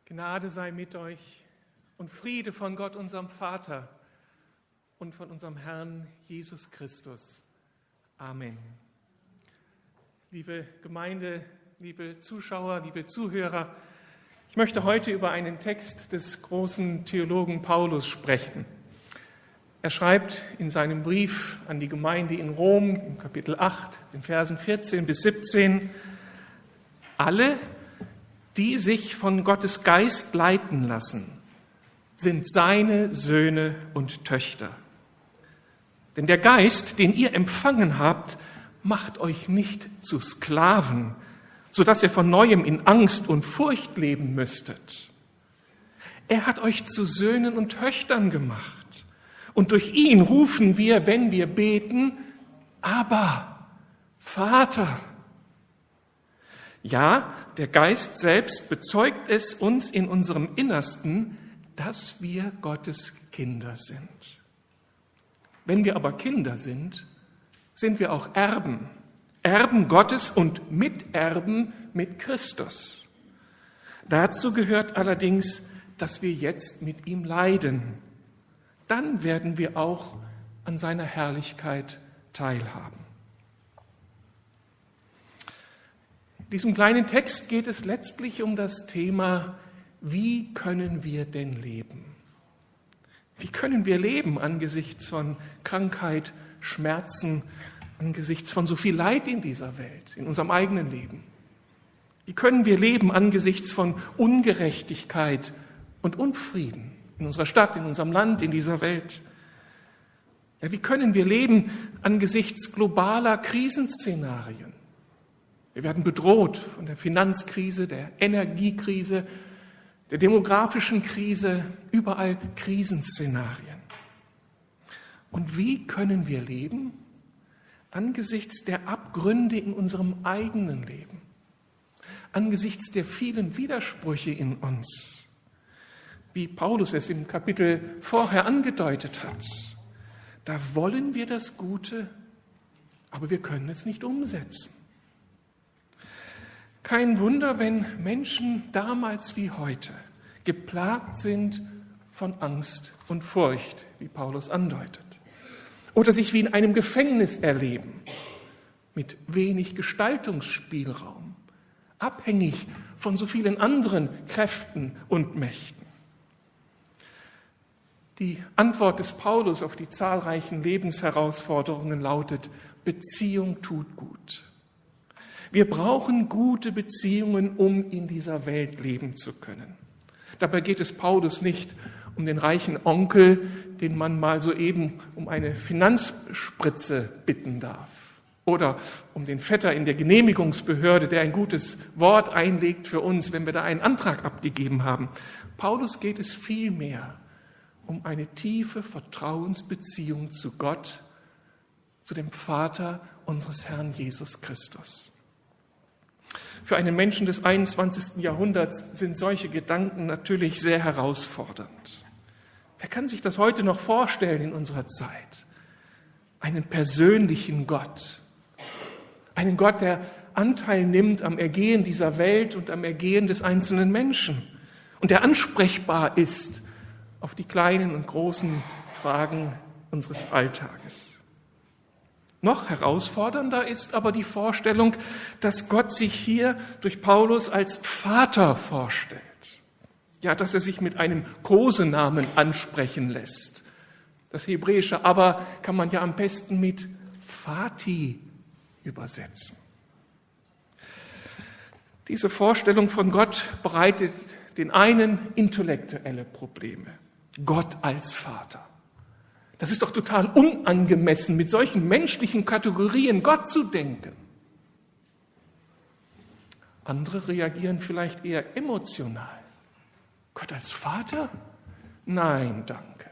Gnade sei mit euch und Friede von Gott, unserem Vater und von unserem Herrn Jesus Christus. Amen. Liebe Gemeinde, liebe Zuschauer, liebe Zuhörer, ich möchte heute über einen Text des großen Theologen Paulus sprechen. Er schreibt in seinem Brief an die Gemeinde in Rom, im Kapitel 8, den Versen 14 bis 17, alle, die sich von Gottes Geist leiten lassen, sind seine Söhne und Töchter. Denn der Geist, den ihr empfangen habt, macht euch nicht zu Sklaven, sodass ihr von Neuem in Angst und Furcht leben müsstet. Er hat euch zu Söhnen und Töchtern gemacht. Und durch ihn rufen wir, wenn wir beten, Abba, Vater. Ja, der Geist selbst bezeugt es uns in unserem Innersten, dass wir Gottes Kinder sind. Wenn wir aber Kinder sind, sind wir auch Erben, Erben Gottes und Miterben mit Christus. Dazu gehört allerdings, dass wir jetzt mit ihm leiden. Dann werden wir auch an seiner Herrlichkeit teilhaben. In diesem kleinen Text geht es letztlich um das Thema, wie können wir denn leben? Wie können wir leben angesichts von Krankheit, Schmerzen, angesichts von so viel Leid in dieser Welt, in unserem eigenen Leben? Wie können wir leben angesichts von Ungerechtigkeit und Unfrieden in unserer Stadt, in unserem Land, in dieser Welt? Ja, wie können wir leben angesichts globaler Krisenszenarien? Wir werden bedroht von der Finanzkrise, der Energiekrise, der demografischen Krise, überall Krisenszenarien. Und wie können wir leben angesichts der Abgründe in unserem eigenen Leben, angesichts der vielen Widersprüche in uns, wie Paulus es im Kapitel vorher angedeutet hat? Da wollen wir das Gute, aber wir können es nicht umsetzen. Kein Wunder, wenn Menschen damals wie heute geplagt sind von Angst und Furcht, wie Paulus andeutet, oder sich wie in einem Gefängnis erleben, mit wenig Gestaltungsspielraum, abhängig von so vielen anderen Kräften und Mächten. Die Antwort des Paulus auf die zahlreichen Lebensherausforderungen lautet: Beziehung tut gut. Wir brauchen gute Beziehungen, um in dieser Welt leben zu können. Dabei geht es Paulus nicht um den reichen Onkel, den man mal soeben um eine Finanzspritze bitten darf, oder um den Vetter in der Genehmigungsbehörde, der ein gutes Wort einlegt für uns, wenn wir da einen Antrag abgegeben haben. Paulus geht es vielmehr um eine tiefe Vertrauensbeziehung zu Gott, zu dem Vater unseres Herrn Jesus Christus. Für einen Menschen des 21. Jahrhunderts sind solche Gedanken natürlich sehr herausfordernd. Wer kann sich das heute noch vorstellen in unserer Zeit? Einen persönlichen Gott. Einen Gott, der Anteil nimmt am Ergehen dieser Welt und am Ergehen des einzelnen Menschen und der ansprechbar ist auf die kleinen und großen Fragen unseres Alltages. Noch herausfordernder ist aber die Vorstellung, dass Gott sich hier durch Paulus als Vater vorstellt. Ja, dass er sich mit einem Kosenamen ansprechen lässt. Das hebräische Aber kann man ja am besten mit Vati übersetzen. Diese Vorstellung von Gott bereitet den einen intellektuelle Probleme. Gott als Vater. Das ist doch total unangemessen, mit solchen menschlichen Kategorien Gott zu denken. Andere reagieren vielleicht eher emotional. Gott als Vater? Nein, danke.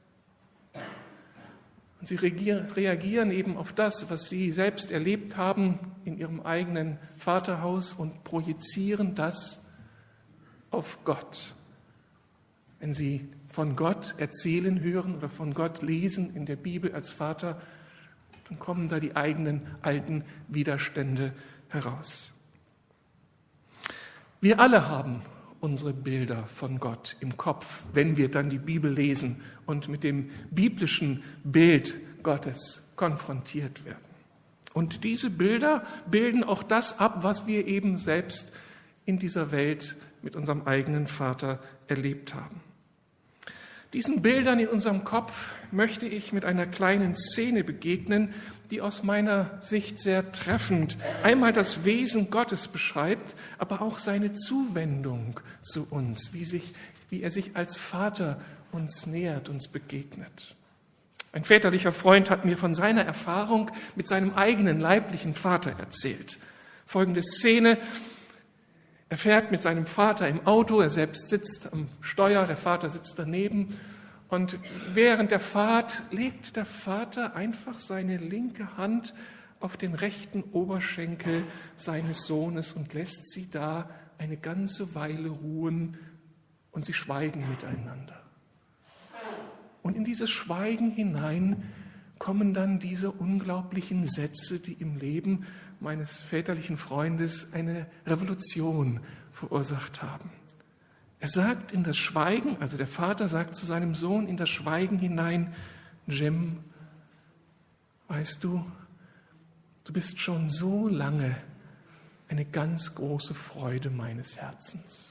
Und sie reagieren eben auf das, was sie selbst erlebt haben in ihrem eigenen Vaterhaus und projizieren das auf Gott. Wenn sie von Gott erzählen hören oder von Gott lesen in der Bibel als Vater, dann kommen da die eigenen alten Widerstände heraus. Wir alle haben unsere Bilder von Gott im Kopf, wenn wir dann die Bibel lesen und mit dem biblischen Bild Gottes konfrontiert werden. Und diese Bilder bilden auch das ab, was wir eben selbst in dieser Welt mit unserem eigenen Vater erlebt haben. Diesen Bildern in unserem Kopf möchte ich mit einer kleinen Szene begegnen, die aus meiner Sicht sehr treffend einmal das Wesen Gottes beschreibt, aber auch seine Zuwendung zu uns, wie er sich als Vater uns nähert, uns begegnet. Ein väterlicher Freund hat mir von seiner Erfahrung mit seinem eigenen leiblichen Vater erzählt. Folgende Szene: Er fährt mit seinem Vater im Auto, er selbst sitzt am Steuer, der Vater sitzt daneben. Und während der Fahrt legt der Vater einfach seine linke Hand auf den rechten Oberschenkel seines Sohnes und lässt sie da eine ganze Weile ruhen und sie schweigen miteinander. Und in dieses Schweigen hinein kommen dann diese unglaublichen Sätze, die im Leben meines väterlichen Freundes eine Revolution verursacht haben. Er sagt in das Schweigen, also der Vater sagt zu seinem Sohn in das Schweigen hinein: Jem, weißt du, du bist schon so lange eine ganz große Freude meines Herzens.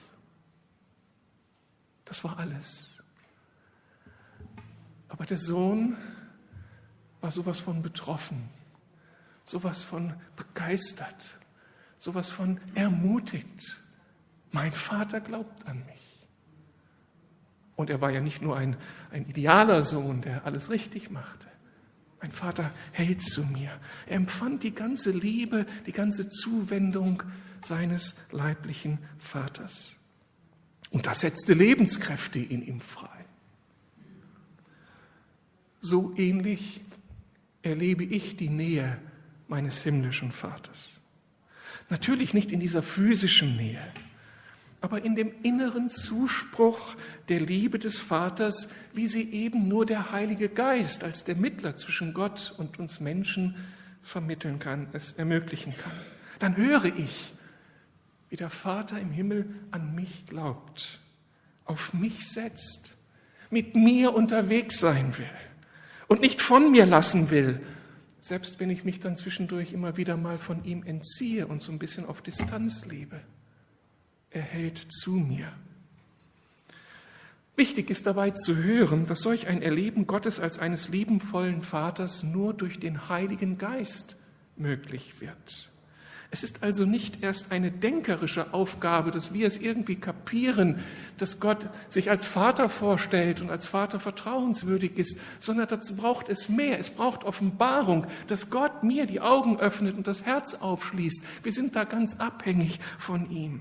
Das war alles. Aber der Sohn war sowas von betroffen, sowas von begeistert, sowas von ermutigt. Mein Vater glaubt an mich. Und er war ja nicht nur ein idealer Sohn, der alles richtig machte. Mein Vater hält zu mir. Er empfand die ganze Liebe, die ganze Zuwendung seines leiblichen Vaters. Und das setzte Lebenskräfte in ihm frei. So ähnlich erlebe ich die Nähe meines himmlischen Vaters. Natürlich nicht in dieser physischen Nähe, aber in dem inneren Zuspruch der Liebe des Vaters, wie sie eben nur der Heilige Geist als der Mittler zwischen Gott und uns Menschen vermitteln kann, es ermöglichen kann. Dann höre ich, wie der Vater im Himmel an mich glaubt, auf mich setzt, mit mir unterwegs sein will und nicht von mir lassen will, selbst wenn ich mich dann zwischendurch immer wieder mal von ihm entziehe und so ein bisschen auf Distanz lebe. Er hält zu mir. Wichtig ist dabei zu hören, dass solch ein Erleben Gottes als eines liebenvollen Vaters nur durch den Heiligen Geist möglich wird. Es ist also nicht erst eine denkerische Aufgabe, dass wir es irgendwie kapieren, dass Gott sich als Vater vorstellt und als Vater vertrauenswürdig ist, sondern dazu braucht es mehr. Es braucht Offenbarung, dass Gott mir die Augen öffnet und das Herz aufschließt. Wir sind da ganz abhängig von ihm.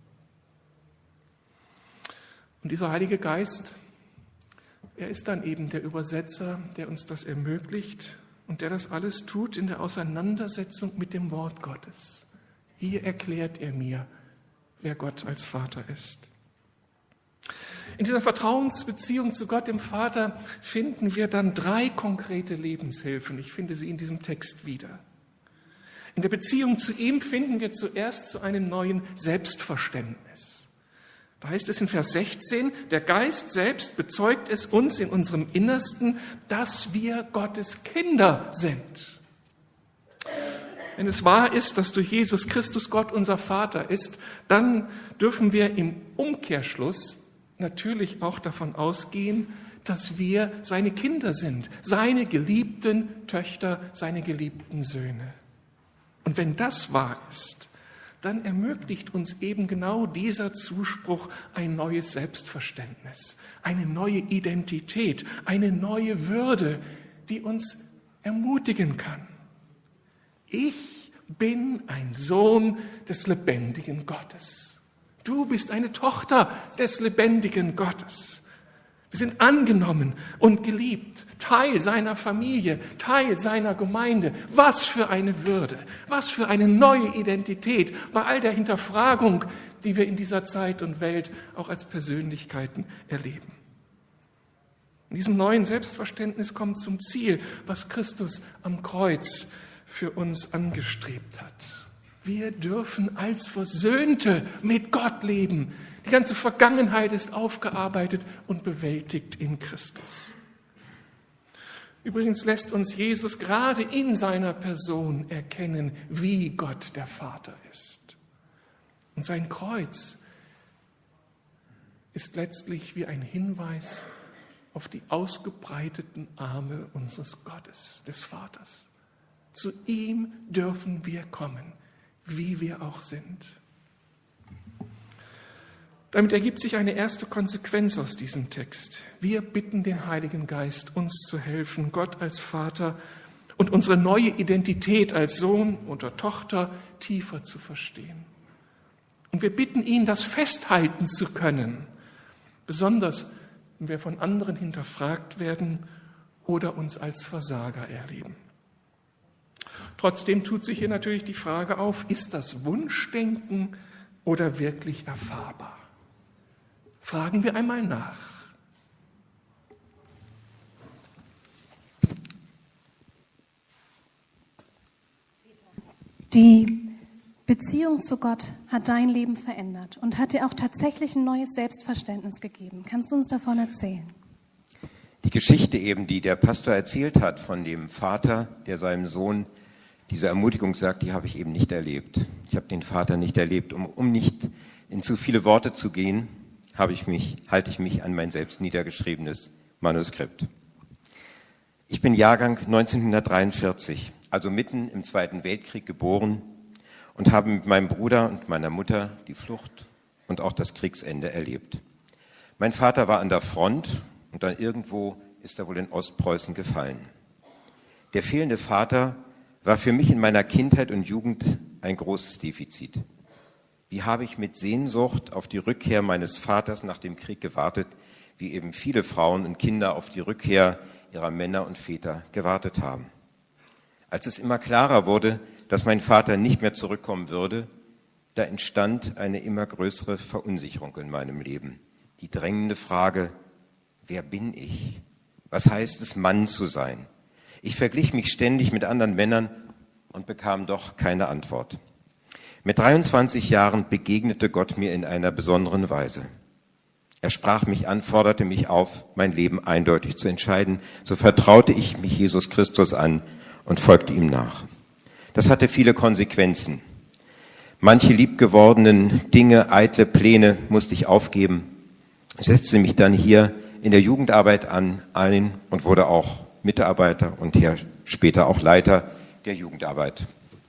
Und dieser Heilige Geist, er ist dann eben der Übersetzer, der uns das ermöglicht und der das alles tut in der Auseinandersetzung mit dem Wort Gottes. Hier erklärt er mir, wer Gott als Vater ist. In dieser Vertrauensbeziehung zu Gott, dem Vater, finden wir dann 3 konkrete Lebenshilfen. Ich finde sie in diesem Text wieder. In der Beziehung zu ihm finden wir zuerst zu einem neuen Selbstverständnis. Da heißt es in Vers 16, der Geist selbst bezeugt es uns in unserem Innersten, dass wir Gottes Kinder sind. Wenn es wahr ist, dass durch Jesus Christus Gott unser Vater ist, dann dürfen wir im Umkehrschluss natürlich auch davon ausgehen, dass wir seine Kinder sind, seine geliebten Töchter, seine geliebten Söhne. Und wenn das wahr ist, dann ermöglicht uns eben genau dieser Zuspruch ein neues Selbstverständnis, eine neue Identität, eine neue Würde, die uns ermutigen kann. Ich bin ein Sohn des lebendigen Gottes. Du bist eine Tochter des lebendigen Gottes. Wir sind angenommen und geliebt, Teil seiner Familie, Teil seiner Gemeinde. Was für eine Würde, was für eine neue Identität bei all der Hinterfragung, die wir in dieser Zeit und Welt auch als Persönlichkeiten erleben. In diesem neuen Selbstverständnis kommt zum Ziel, was Christus am Kreuz für uns angestrebt hat. Wir dürfen als Versöhnte mit Gott leben. Die ganze Vergangenheit ist aufgearbeitet und bewältigt in Christus. Übrigens lässt uns Jesus gerade in seiner Person erkennen, wie Gott der Vater ist. Und sein Kreuz ist letztlich wie ein Hinweis auf die ausgebreiteten Arme unseres Gottes, des Vaters. Zu ihm dürfen wir kommen, wie wir auch sind. Damit ergibt sich eine erste Konsequenz aus diesem Text. Wir bitten den Heiligen Geist, uns zu helfen, Gott als Vater und unsere neue Identität als Sohn oder Tochter tiefer zu verstehen. Und wir bitten ihn, das festhalten zu können, besonders wenn wir von anderen hinterfragt werden oder uns als Versager erleben. Trotzdem tut sich hier natürlich die Frage auf, ist das Wunschdenken oder wirklich erfahrbar? Fragen wir einmal nach. Die Beziehung zu Gott hat dein Leben verändert und hat dir auch tatsächlich ein neues Selbstverständnis gegeben. Kannst du uns davon erzählen? Die Geschichte eben, die der Pastor erzählt hat von dem Vater, der seinem Sohn diese Ermutigung sagt, die habe ich eben nicht erlebt. Ich habe den Vater nicht erlebt. Um nicht in zu viele Worte zu gehen, halte ich mich an mein selbst niedergeschriebenes Manuskript. Ich bin Jahrgang 1943, also mitten im Zweiten Weltkrieg geboren und habe mit meinem Bruder und meiner Mutter die Flucht und auch das Kriegsende erlebt. Mein Vater war an der Front und dann irgendwo ist er wohl in Ostpreußen gefallen. Der fehlende Vater war für mich in meiner Kindheit und Jugend ein großes Defizit. Wie habe ich mit Sehnsucht auf die Rückkehr meines Vaters nach dem Krieg gewartet, wie eben viele Frauen und Kinder auf die Rückkehr ihrer Männer und Väter gewartet haben. Als es immer klarer wurde, dass mein Vater nicht mehr zurückkommen würde, da entstand eine immer größere Verunsicherung in meinem Leben. Die drängende Frage, wer bin ich? Was heißt es, Mann zu sein? Ich verglich mich ständig mit anderen Männern und bekam doch keine Antwort. Mit 23 Jahren begegnete Gott mir in einer besonderen Weise. Er sprach mich an, forderte mich auf, mein Leben eindeutig zu entscheiden. So vertraute ich mich Jesus Christus an und folgte ihm nach. Das hatte viele Konsequenzen. Manche liebgewordenen Dinge, eitle Pläne musste ich aufgeben, setzte mich dann hier in der Jugendarbeit ein und wurde auch Mitarbeiter und später auch Leiter der Jugendarbeit.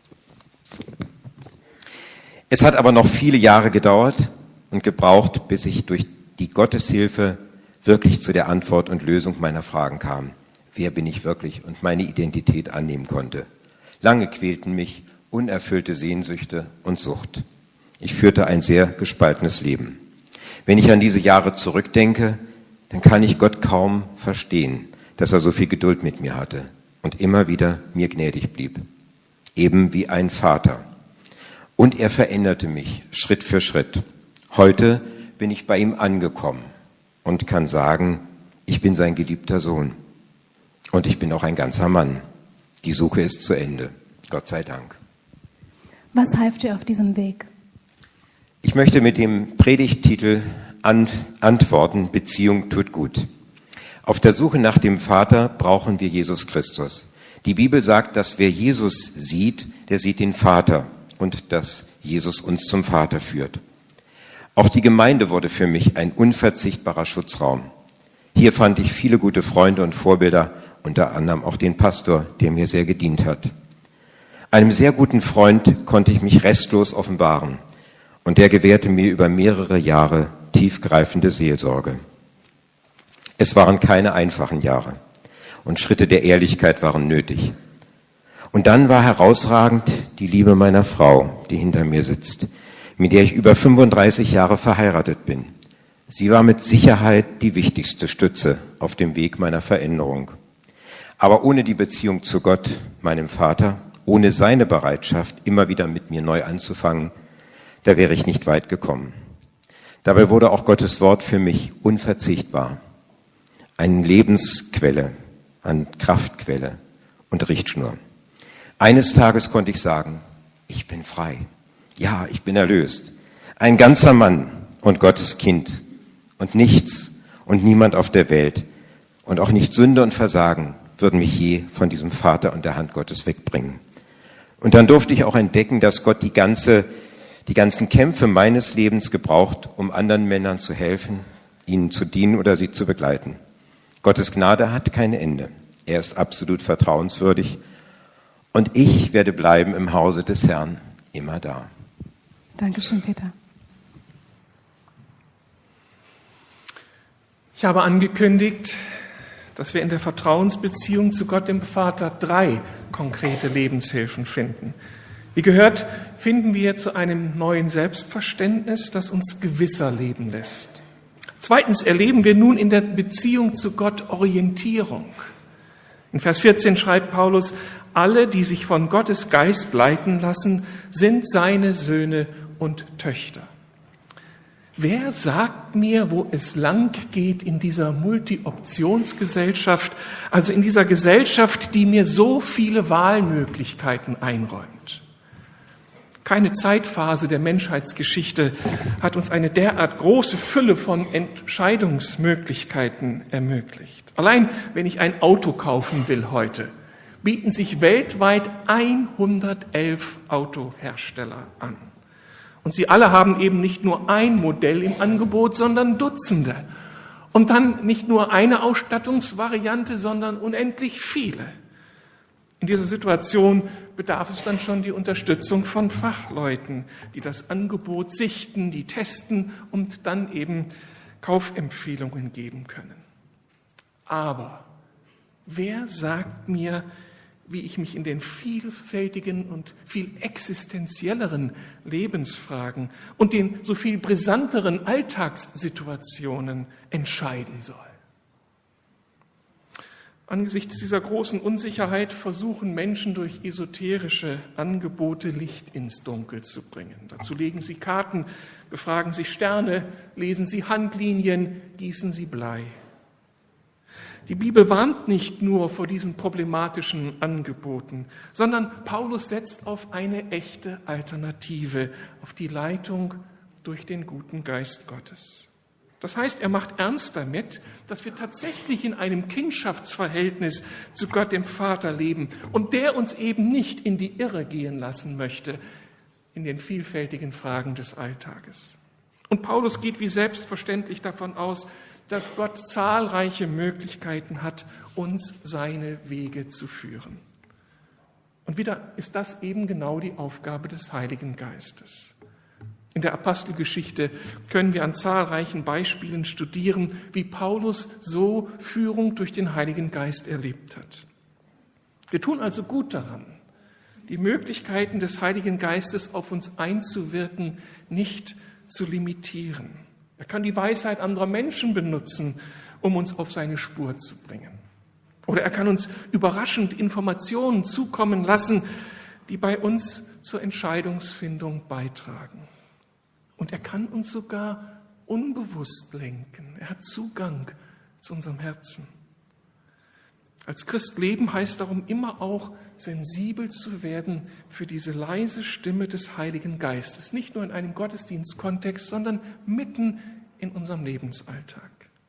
Es hat aber noch viele Jahre gedauert und gebraucht, bis ich durch die Gotteshilfe wirklich zu der Antwort und Lösung meiner Fragen kam. Wer bin ich wirklich und meine Identität annehmen konnte. Lange quälten mich unerfüllte Sehnsüchte und Sucht. Ich führte ein sehr gespaltenes Leben. Wenn ich an diese Jahre zurückdenke, dann kann ich Gott kaum verstehen, dass er so viel Geduld mit mir hatte und immer wieder mir gnädig blieb. Eben wie ein Vater. Und er veränderte mich Schritt für Schritt. Heute bin ich bei ihm angekommen und kann sagen, ich bin sein geliebter Sohn. Und ich bin auch ein ganzer Mann. Die Suche ist zu Ende. Gott sei Dank. Was half dir auf diesem Weg? Ich möchte mit dem Predigttitel antworten, Beziehung tut gut. Auf der Suche nach dem Vater brauchen wir Jesus Christus. Die Bibel sagt, dass wer Jesus sieht, der sieht den Vater und dass Jesus uns zum Vater führt. Auch die Gemeinde wurde für mich ein unverzichtbarer Schutzraum. Hier fand ich viele gute Freunde und Vorbilder, unter anderem auch den Pastor, der mir sehr gedient hat. Einem sehr guten Freund konnte ich mich restlos offenbaren und der gewährte mir über mehrere Jahre tiefgreifende Seelsorge. Es waren keine einfachen Jahre und Schritte der Ehrlichkeit waren nötig. Und dann war herausragend die Liebe meiner Frau, die hinter mir sitzt, mit der ich über 35 Jahre verheiratet bin. Sie war mit Sicherheit die wichtigste Stütze auf dem Weg meiner Veränderung. Aber ohne die Beziehung zu Gott, meinem Vater, ohne seine Bereitschaft, immer wieder mit mir neu anzufangen, da wäre ich nicht weit gekommen. Dabei wurde auch Gottes Wort für mich unverzichtbar. Eine Lebensquelle, eine Kraftquelle und Richtschnur. Eines Tages konnte ich sagen, ich bin frei. Ja, ich bin erlöst. Ein ganzer Mann und Gottes Kind. Und nichts und niemand auf der Welt und auch nicht Sünde und Versagen würden mich je von diesem Vater und der Hand Gottes wegbringen. Und dann durfte ich auch entdecken, dass Gott die ganzen Kämpfe meines Lebens gebraucht, um anderen Männern zu helfen, ihnen zu dienen oder sie zu begleiten. Gottes Gnade hat kein Ende. Er ist absolut vertrauenswürdig. Und ich werde bleiben im Hause des Herrn, immer da. Dankeschön, Peter. Ich habe angekündigt, dass wir in der Vertrauensbeziehung zu Gott dem Vater 3 konkrete Lebenshilfen finden. Wie gehört, finden wir zu einem neuen Selbstverständnis, das uns gewisser leben lässt. Zweitens erleben wir nun in der Beziehung zu Gott Orientierung. In Vers 14 schreibt Paulus, alle, die sich von Gottes Geist leiten lassen, sind seine Söhne und Töchter. Wer sagt mir, wo es lang geht in dieser Multi-Optionsgesellschaft, also in dieser Gesellschaft, die mir so viele Wahlmöglichkeiten einräumt? Keine Zeitphase der Menschheitsgeschichte hat uns eine derart große Fülle von Entscheidungsmöglichkeiten ermöglicht. Allein wenn ich ein Auto kaufen will heute, bieten sich weltweit 111 Autohersteller an. Und sie alle haben eben nicht nur ein Modell im Angebot, sondern Dutzende. Und dann nicht nur eine Ausstattungsvariante, sondern unendlich viele. In dieser Situation bedarf es dann schon die Unterstützung von Fachleuten, die das Angebot sichten, die testen und dann eben Kaufempfehlungen geben können. Aber wer sagt mir, wie ich mich in den vielfältigen und viel existenzielleren Lebensfragen und den so viel brisanteren Alltagssituationen entscheiden soll? Angesichts dieser großen Unsicherheit versuchen Menschen durch esoterische Angebote Licht ins Dunkel zu bringen. Dazu legen sie Karten, befragen sie Sterne, lesen sie Handlinien, gießen sie Blei. Die Bibel warnt nicht nur vor diesen problematischen Angeboten, sondern Paulus setzt auf eine echte Alternative, auf die Leitung durch den guten Geist Gottes. Das heißt, er macht ernst damit, dass wir tatsächlich in einem Kindschaftsverhältnis zu Gott dem Vater leben und der uns eben nicht in die Irre gehen lassen möchte in den vielfältigen Fragen des Alltages. Und Paulus geht wie selbstverständlich davon aus, dass Gott zahlreiche Möglichkeiten hat, uns seine Wege zu führen. Und wieder ist das eben genau die Aufgabe des Heiligen Geistes. In der Apostelgeschichte können wir an zahlreichen Beispielen studieren, wie Paulus so Führung durch den Heiligen Geist erlebt hat. Wir tun also gut daran, die Möglichkeiten des Heiligen Geistes auf uns einzuwirken, nicht zu limitieren. Er kann die Weisheit anderer Menschen benutzen, um uns auf seine Spur zu bringen. Oder er kann uns überraschend Informationen zukommen lassen, die bei uns zur Entscheidungsfindung beitragen. Und er kann uns sogar unbewusst lenken. Er hat Zugang zu unserem Herzen. Als Christ leben heißt darum immer auch, sensibel zu werden für diese leise Stimme des Heiligen Geistes. Nicht nur in einem Gottesdienstkontext, sondern mitten in unserem Lebensalltag.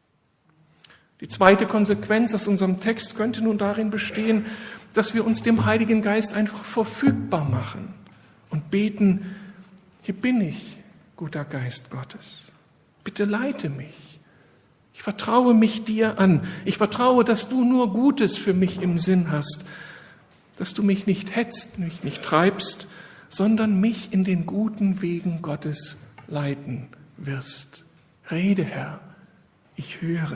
Die zweite Konsequenz aus unserem Text könnte nun darin bestehen, dass wir uns dem Heiligen Geist einfach verfügbar machen und beten, hier bin ich, guter Geist Gottes. Bitte leite mich. Ich vertraue mich dir an. Ich vertraue, dass du nur Gutes für mich im Sinn hast, dass du mich nicht hetzt, mich nicht treibst, sondern mich in den guten Wegen Gottes leiten wirst. Rede, Herr, ich höre.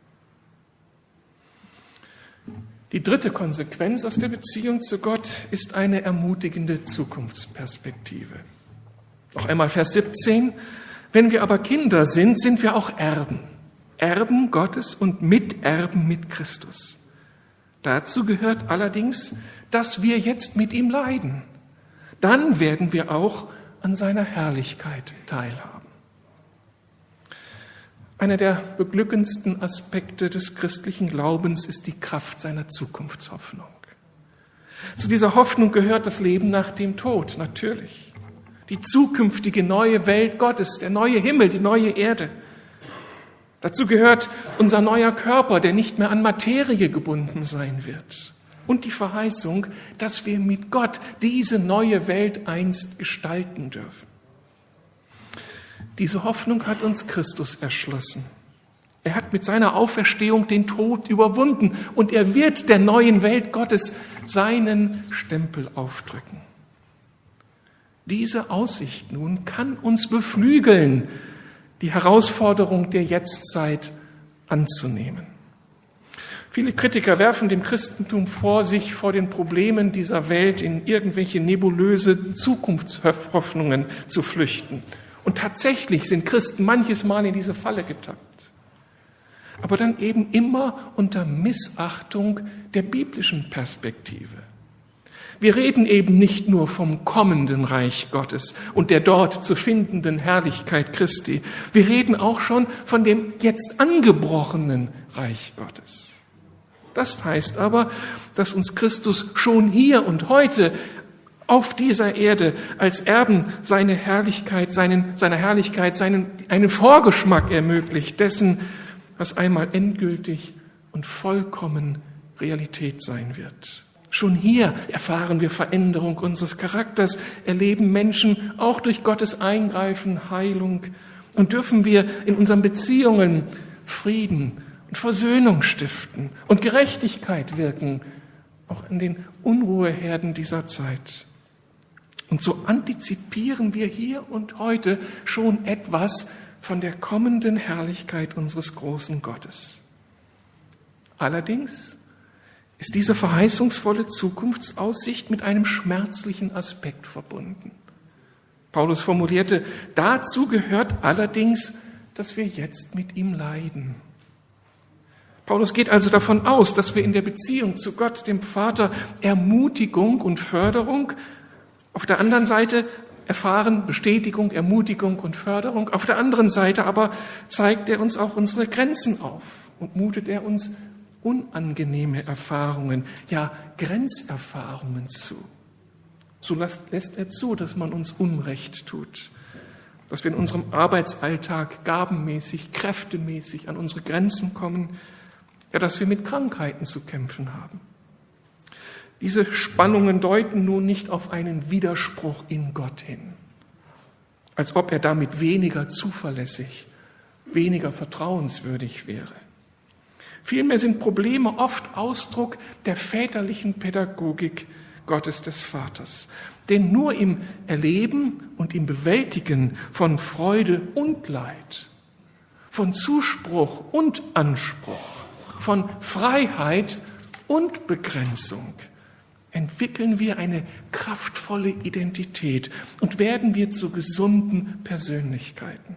Die dritte Konsequenz aus der Beziehung zu Gott ist eine ermutigende Zukunftsperspektive. Noch einmal Vers 17. Wenn wir aber Kinder sind, sind wir auch Erben. Erben Gottes und Miterben mit Christus. Dazu gehört allerdings, dass wir jetzt mit ihm leiden. Dann werden wir auch an seiner Herrlichkeit teilhaben. Einer der beglückendsten Aspekte des christlichen Glaubens ist die Kraft seiner Zukunftshoffnung. Zu dieser Hoffnung gehört das Leben nach dem Tod, natürlich. Die zukünftige neue Welt Gottes, der neue Himmel, die neue Erde. Dazu gehört unser neuer Körper, der nicht mehr an Materie gebunden sein wird. Und die Verheißung, dass wir mit Gott diese neue Welt einst gestalten dürfen. Diese Hoffnung hat uns Christus erschlossen. Er hat mit seiner Auferstehung den Tod überwunden und er wird der neuen Welt Gottes seinen Stempel aufdrücken. Diese Aussicht nun kann uns beflügeln, die Herausforderung der Jetztzeit anzunehmen. Viele Kritiker werfen dem Christentum vor, sich vor den Problemen dieser Welt in irgendwelche nebulöse Zukunftshoffnungen zu flüchten. Und tatsächlich sind Christen manches Mal in diese Falle getappt. Aber dann eben immer unter Missachtung der biblischen Perspektive. Wir reden eben nicht nur vom kommenden Reich Gottes und der dort zu findenden Herrlichkeit Christi. Wir reden auch schon von dem jetzt angebrochenen Reich Gottes. Das heißt aber, dass uns Christus schon hier und heute auf dieser Erde als Erben seiner Herrlichkeit, einen Vorgeschmack ermöglicht dessen, was einmal endgültig und vollkommen Realität sein wird. Schon hier erfahren wir Veränderung unseres Charakters, erleben Menschen auch durch Gottes Eingreifen Heilung und dürfen wir in unseren Beziehungen Frieden und Versöhnung stiften und Gerechtigkeit wirken, auch in den Unruheherden dieser Zeit. Und so antizipieren wir hier und heute schon etwas von der kommenden Herrlichkeit unseres großen Gottes. Allerdings ist diese verheißungsvolle Zukunftsaussicht mit einem schmerzlichen Aspekt verbunden. Paulus formulierte, dazu gehört allerdings, dass wir jetzt mit ihm leiden. Paulus geht also davon aus, dass wir in der Beziehung zu Gott, dem Vater, Ermutigung und Förderung, auf der anderen Seite erfahren Bestätigung, Ermutigung und Förderung, auf der anderen Seite aber zeigt er uns auch unsere Grenzen auf und mutet er uns unangenehme Erfahrungen, ja Grenzerfahrungen zu. So lässt er zu, dass man uns Unrecht tut, dass wir in unserem Arbeitsalltag gabenmäßig, kräftemäßig an unsere Grenzen kommen, ja, dass wir mit Krankheiten zu kämpfen haben. Diese Spannungen deuten nun nicht auf einen Widerspruch in Gott hin, als ob er damit weniger zuverlässig, weniger vertrauenswürdig wäre. Vielmehr sind Probleme oft Ausdruck der väterlichen Pädagogik Gottes des Vaters. Denn nur im Erleben und im Bewältigen von Freude und Leid, von Zuspruch und Anspruch, von Freiheit und Begrenzung entwickeln wir eine kraftvolle Identität und werden wir zu gesunden Persönlichkeiten.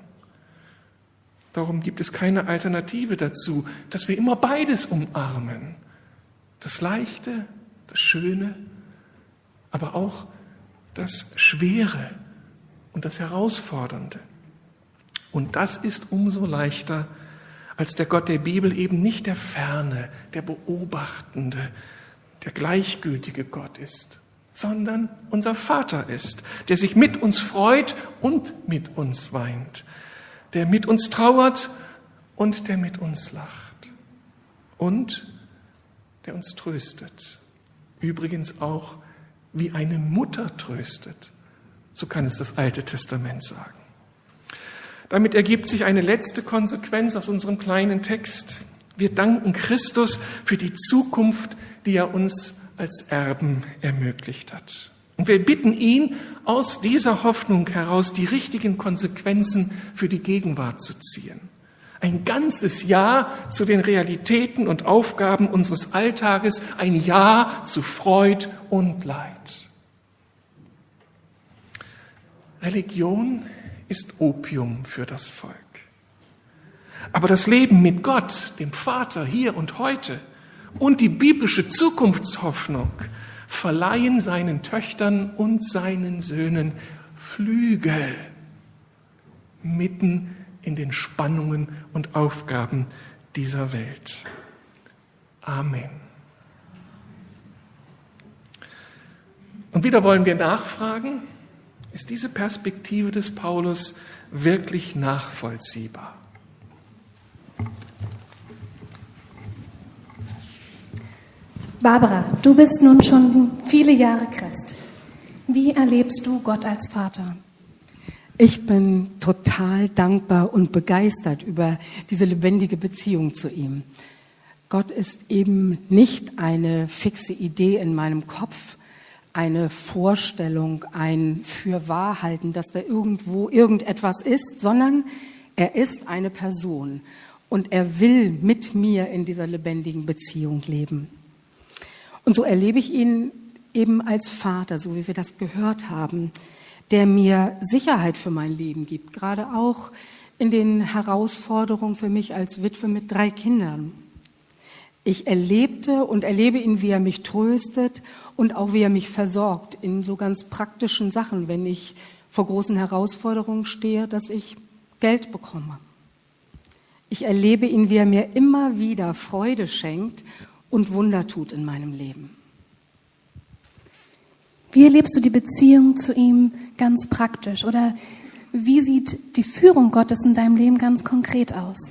Darum gibt es keine Alternative dazu, dass wir immer beides umarmen. Das Leichte, das Schöne, aber auch das Schwere und das Herausfordernde. Und das ist umso leichter, als der Gott der Bibel eben nicht der ferne, der beobachtende, der gleichgültige Gott ist, sondern unser Vater ist, der sich mit uns freut und mit uns weint, der mit uns trauert und der mit uns lacht und der uns tröstet. Übrigens auch wie eine Mutter tröstet, so kann es das Alte Testament sagen. Damit ergibt sich eine letzte Konsequenz aus unserem kleinen Text. Wir danken Christus für die Zukunft, die er uns als Erben ermöglicht hat. Und wir bitten ihn, aus dieser Hoffnung heraus die richtigen Konsequenzen für die Gegenwart zu ziehen. Ein ganzes Ja zu den Realitäten und Aufgaben unseres Alltages, ein Ja zu Freud und Leid. Religion ist Opium für das Volk. Aber das Leben mit Gott, dem Vater, hier und heute und die biblische Zukunftshoffnung verleihen seinen Töchtern und seinen Söhnen Flügel mitten in den Spannungen und Aufgaben dieser Welt. Amen. Und wieder wollen wir nachfragen, ist diese Perspektive des Paulus wirklich nachvollziehbar? Barbara, du bist nun schon viele Jahre Christ. Wie erlebst du Gott als Vater? Ich bin total dankbar und begeistert über diese lebendige Beziehung zu ihm. Gott ist eben nicht eine fixe Idee in meinem Kopf, eine Vorstellung, ein Fürwahrhalten, dass da irgendwo irgendetwas ist, sondern er ist eine Person und er will mit mir in dieser lebendigen Beziehung leben. Und so erlebe ich ihn eben als Vater, so wie wir das gehört haben, der mir Sicherheit für mein Leben gibt, gerade auch in den Herausforderungen für mich als Witwe mit 3 Kindern. Ich erlebte und erlebe ihn, wie er mich tröstet und auch wie er mich versorgt in so ganz praktischen Sachen, wenn ich vor großen Herausforderungen stehe, dass ich Geld bekomme. Ich erlebe ihn, wie er mir immer wieder Freude schenkt und Wunder tut in meinem Leben. Wie erlebst du die Beziehung zu ihm ganz praktisch? Oder wie sieht die Führung Gottes in deinem Leben ganz konkret aus?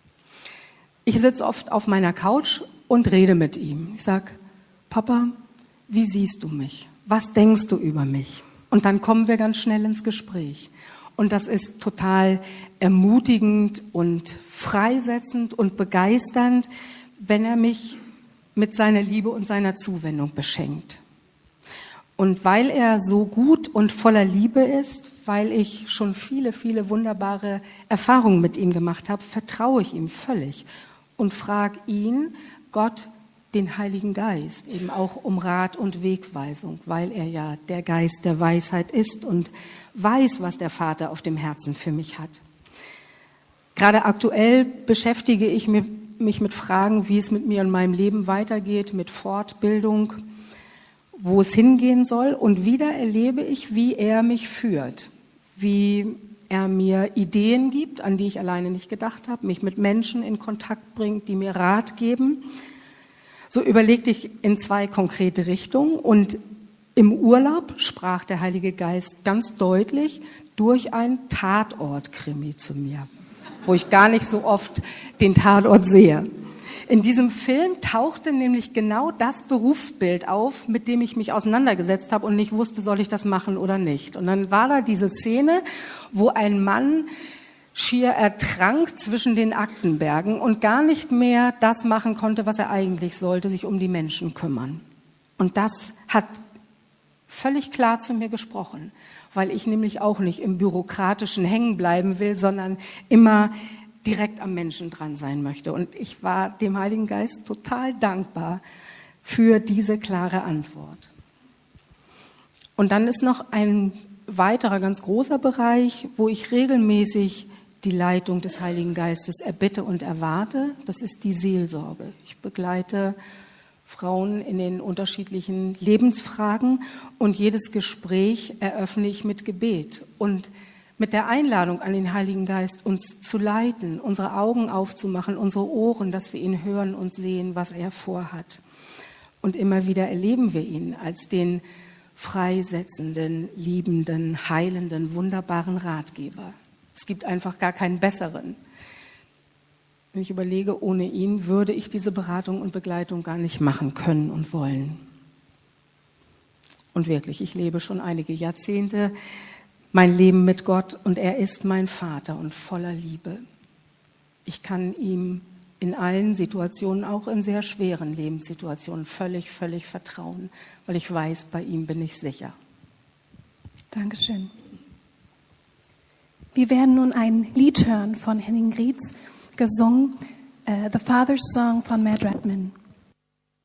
Ich sitze oft auf meiner Couch und rede mit ihm. Ich sage, Papa, wie siehst du mich? Was denkst du über mich? Und dann kommen wir ganz schnell ins Gespräch. Und das ist total ermutigend und freisetzend und begeisternd, wenn er mich mit seiner Liebe und seiner Zuwendung beschenkt. Und weil er so gut und voller Liebe ist, weil ich schon viele, viele wunderbare Erfahrungen mit ihm gemacht habe, vertraue ich ihm völlig und frage ihn, Gott, den Heiligen Geist, eben auch um Rat und Wegweisung, weil er ja der Geist der Weisheit ist und weiß, was der Vater auf dem Herzen für mich hat. Gerade aktuell beschäftige ich mich mit Fragen, wie es mit mir in meinem Leben weitergeht, mit Fortbildung, wo es hingehen soll. Und wieder erlebe ich, wie er mich führt, wie er mir Ideen gibt, an die ich alleine nicht gedacht habe, mich mit Menschen in Kontakt bringt, die mir Rat geben. So überlegte ich in 2 konkrete Richtungen. Und im Urlaub sprach der Heilige Geist ganz deutlich durch einen Tatort-Krimi zu mir, wo ich gar nicht so oft den Tatort sehe. In diesem Film tauchte nämlich genau das Berufsbild auf, mit dem ich mich auseinandergesetzt habe und nicht wusste, soll ich das machen oder nicht. Und dann war da diese Szene, wo ein Mann schier ertrank zwischen den Aktenbergen und gar nicht mehr das machen konnte, was er eigentlich sollte, sich um die Menschen kümmern. Und das hat völlig klar zu mir gesprochen, weil ich nämlich auch nicht im Bürokratischen hängen bleiben will, sondern immer direkt am Menschen dran sein möchte. Und ich war dem Heiligen Geist total dankbar für diese klare Antwort. Und dann ist noch ein weiterer ganz großer Bereich, wo ich regelmäßig die Leitung des Heiligen Geistes erbitte und erwarte. Das ist die Seelsorge. Ich begleite Frauen in den unterschiedlichen Lebensfragen und jedes Gespräch eröffne ich mit Gebet und mit der Einladung an den Heiligen Geist, uns zu leiten, unsere Augen aufzumachen, unsere Ohren, dass wir ihn hören und sehen, was er vorhat. Und immer wieder erleben wir ihn als den freisetzenden, liebenden, heilenden, wunderbaren Ratgeber. Es gibt einfach gar keinen besseren. Wenn ich überlege, ohne ihn würde ich diese Beratung und Begleitung gar nicht machen können und wollen. Und wirklich, ich lebe schon einige Jahrzehnte mein Leben mit Gott und er ist mein Vater und voller Liebe. Ich kann ihm in allen Situationen, auch in sehr schweren Lebenssituationen, völlig vertrauen, weil ich weiß, bei ihm bin ich sicher. Dankeschön. Wir werden nun ein Lied hören von Henning Grietz, gesungen, The Father's Song von Matt Redman.